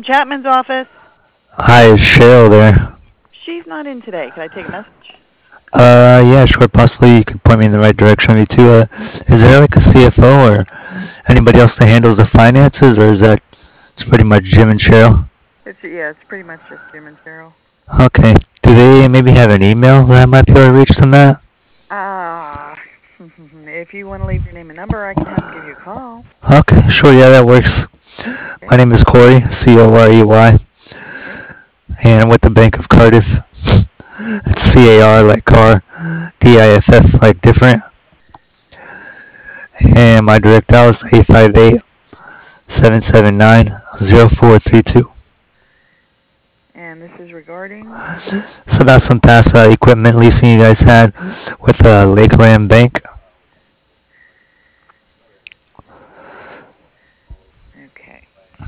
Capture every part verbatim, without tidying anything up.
from Chapman's office. Hi, is Cheryl there? She's not in today. Can I take a message? Uh, yeah, sure. Possibly you could point me in the right direction. Me too. Uh, is there like a C F O or anybody else that handles the finances, or is that it's pretty much Jim and Cheryl? It's yeah, it's pretty much just Jim and Cheryl. Okay. Do they maybe have an email that I might be able to reach them at? Ah, if you want to leave your name and number, I can have them give you a call. Okay, sure. Yeah, that works. Okay. My name is Corey, C O R E Y, Okay. and I'm with the Bank of Cardiff. It's C A R like car, D I F F like different. And my direct dial is eight five eight, seven seven nine, zero four three two. And this is regarding. So about some past uh, equipment leasing you guys had with uh, Lakeland Bank. Okay.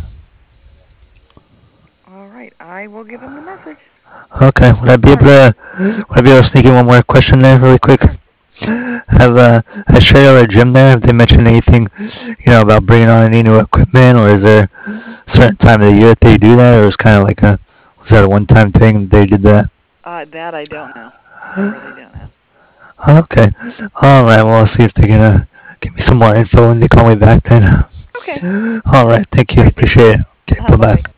All right. I will give him the message. Okay, would I be able to would I be able to sneak in one more question there really quick? Sure. Sure. Have uh, has Cheryl or Jim there? Have they mentioned anything, you know, about bringing on any new equipment, or is there a certain time of the year that they do that, or is kind of like a was that a one-time thing that they did that? Uh, that I don't know. I really don't know. Okay, all right. Well, I'll see if they can uh, give me some more info when they call me back then. Okay. All right, thank All you, right. Thank appreciate you. it. Okay, Uh, bye bye bye. bye.